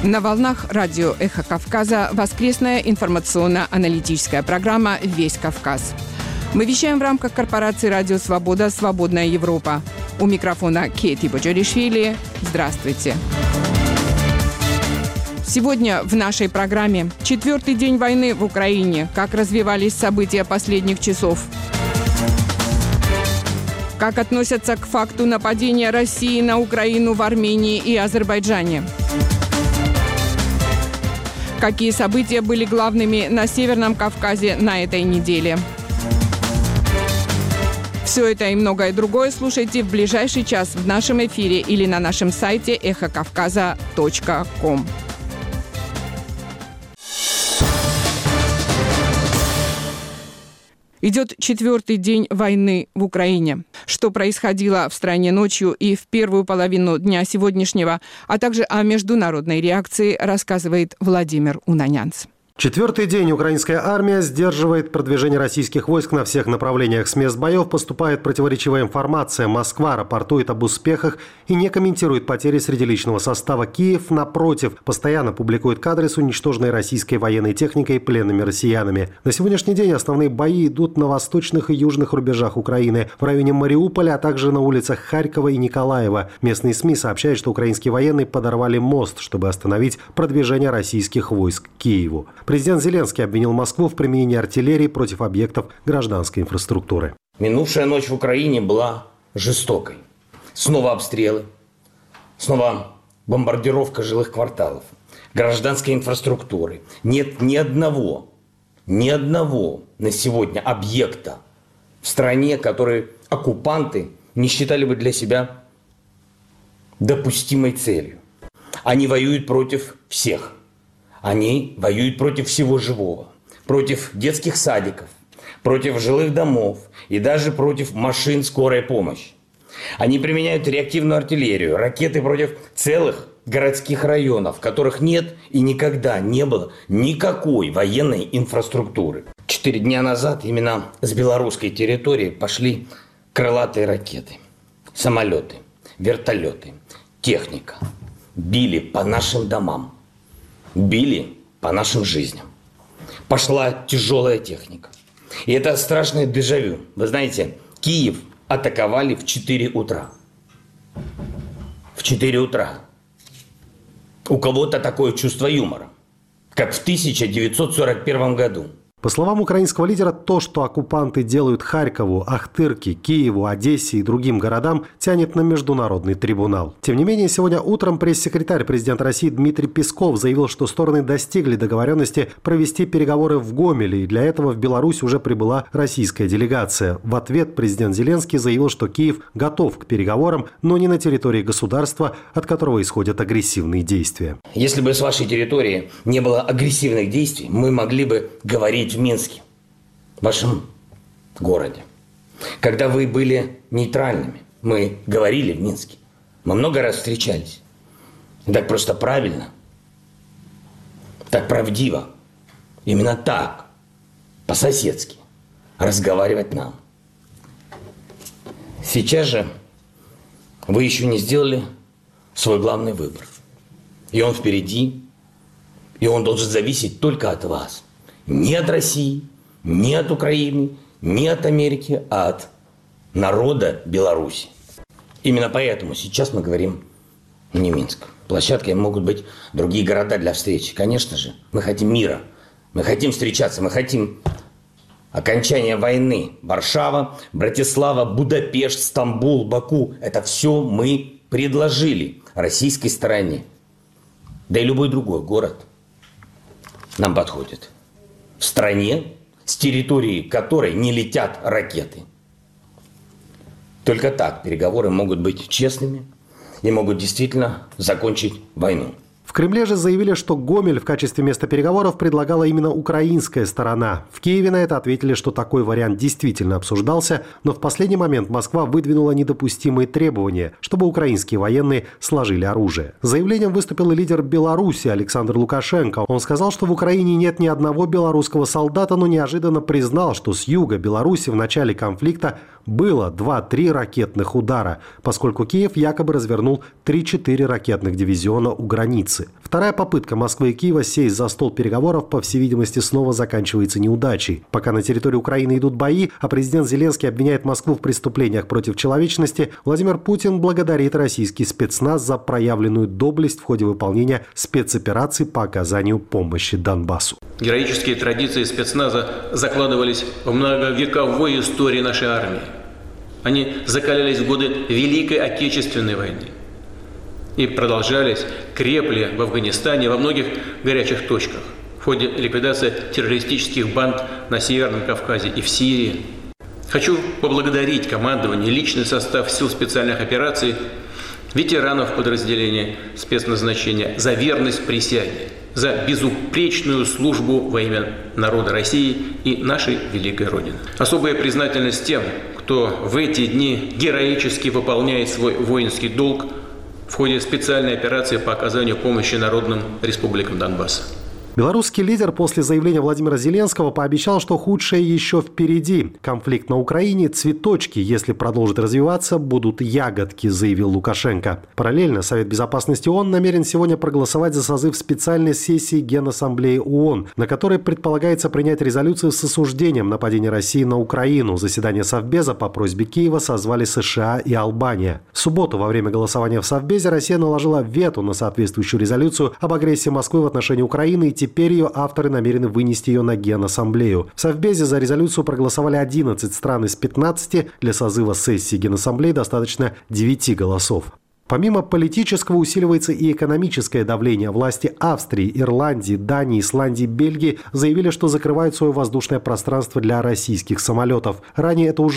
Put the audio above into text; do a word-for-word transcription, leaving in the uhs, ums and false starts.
На волнах радио «Эхо Кавказа» воскресная информационно-аналитическая программа «Весь Кавказ». Мы вещаем в рамках корпорации «Радио Свобода. Свободная Европа». У микрофона Кейти Боджоришвили. Здравствуйте. Сегодня в нашей программе четвертый день войны в Украине. Как развивались события последних часов? Как относятся к факту нападения России на Украину в Армении и Азербайджане? Какие события были главными на Северном Кавказе на этой неделе? Все это и многое другое слушайте в ближайший час в нашем эфире или на нашем сайте эхо кавказа точка ком. Идет четвертый день войны в Украине. Что происходило в стране ночью и в первую половину дня сегодняшнего, а также о международной реакции, рассказывает Владимир Унанянц. Четвертый день украинская армия сдерживает продвижение российских войск на всех направлениях. С мест боев поступает противоречивая информация. Москва рапортует об успехах и не комментирует потери среди личного состава. Киев, напротив, постоянно публикует кадры с уничтоженной российской военной техникой и пленными россиянами. На сегодняшний день основные бои идут на восточных и южных рубежах Украины, в районе Мариуполя, а также на улицах Харькова и Николаева. Местные СМИ сообщают, что украинские военные подорвали мост, чтобы остановить продвижение российских войск к Киеву. Президент Зеленский обвинил Москву в применении артиллерии против объектов гражданской инфраструктуры. Минувшая ночь в Украине была жестокой. Снова обстрелы, снова бомбардировка жилых кварталов, гражданской инфраструктуры. Нет ни одного, ни одного на сегодня объекта в стране, который оккупанты не считали бы для себя допустимой целью. Они воюют против всех. Они воюют против всего живого, против детских садиков, против жилых домов и даже против машин скорой помощи. Они применяют реактивную артиллерию, ракеты против целых городских районов, в которых нет и никогда не было никакой военной инфраструктуры. Четыре дня назад именно с белорусской территории пошли крылатые ракеты, самолеты, вертолеты, техника. Били по нашим домам. Били по нашим жизням. Пошла тяжелая техника. И это страшное дежавю. Вы знаете, Киев атаковали в четыре утра. В четыре утра. У кого-то такое чувство юмора, как в тысяча девятьсот сорок первом году. По словам украинского лидера, то, что оккупанты делают Харькову, Ахтырке, Киеву, Одессе и другим городам, тянет на международный трибунал. Тем не менее, сегодня утром пресс-секретарь президента России Дмитрий Песков заявил, что стороны достигли договоренности провести переговоры в Гомеле, и для этого в Беларусь уже прибыла российская делегация. В ответ президент Зеленский заявил, что Киев готов к переговорам, но не на территории государства, от которого исходят агрессивные действия. Если бы с вашей территории не было агрессивных действий, мы могли бы говорить в Минске, в вашем городе. Когда вы были нейтральными, мы говорили в Минске. Мы много раз встречались. И так просто правильно, так правдиво, именно так, по-соседски разговаривать нам. Сейчас же вы еще не сделали свой главный выбор. И он впереди, и он должен зависеть только от вас. Не от России, не от Украины, не от Америки, а от народа Беларуси. Именно поэтому сейчас мы говорим не Минск. Площадкой могут быть другие города для встречи. Конечно же, мы хотим мира, мы хотим встречаться, мы хотим окончания войны. Варшава, Братислава, Будапешт, Стамбул, Баку. Это все мы предложили российской стороне. Да и любой другой город нам подходит. В стране, с территории которой не летят ракеты. Только так переговоры могут быть честными и могут действительно закончить войну. В Кремле же заявили, что Гомель в качестве места переговоров предлагала именно украинская сторона. В Киеве на это ответили, что такой вариант действительно обсуждался, но в последний момент Москва выдвинула недопустимые требования, чтобы украинские военные сложили оружие. С заявлением выступил и лидер Беларуси Александр Лукашенко. Он сказал, что в Украине нет ни одного белорусского солдата, но неожиданно признал, что с юга Беларуси в начале конфликта было два-три ракетных удара, поскольку Киев якобы развернул три-четыре ракетных дивизиона у границы. Вторая попытка Москвы и Киева сесть за стол переговоров, по всей видимости, снова заканчивается неудачей. Пока на территории Украины идут бои, а президент Зеленский обвиняет Москву в преступлениях против человечности, Владимир Путин благодарит российский спецназ за проявленную доблесть в ходе выполнения спецопераций по оказанию помощи Донбассу. Героические традиции спецназа закладывались в многовековой истории нашей армии. Они закалялись в годы Великой Отечественной войны и продолжались, крепли в Афганистане, во многих горячих точках в ходе ликвидации террористических банд на Северном Кавказе и в Сирии. Хочу поблагодарить командование, личный состав сил специальных операций, ветеранов подразделения спецназначения за верность присяге, за безупречную службу во имя народа России и нашей великой Родины. Особая признательность тем, кто в эти дни героически выполняет свой воинский долг в ходе специальной операции по оказанию помощи народным республикам Донбасса. Белорусский лидер после заявления Владимира Зеленского пообещал, что худшее еще впереди. Конфликт на Украине – цветочки. Если продолжит развиваться, будут ягодки, заявил Лукашенко. Параллельно Совет Безопасности ООН намерен сегодня проголосовать за созыв специальной сессии Генассамблеи ООН, на которой предполагается принять резолюцию с осуждением нападения России на Украину. Заседание Совбеза по просьбе Киева созвали США и Албания. В субботу во время голосования в Совбезе Россия наложила вето на соответствующую резолюцию об агрессии Москвы в отношении Украины, и теперь Теперь ее авторы намерены вынести ее на Генассамблею. В Совбезе за резолюцию проголосовали одиннадцать стран из пятнадцати. Для созыва сессии Генассамблеи достаточно девяти голосов. Помимо политического усиливается и экономическое давление. Власти Австрии, Ирландии, Дании, Исландии, Бельгии заявили, что закрывают свое воздушное пространство для российских самолетов. Ранее это уже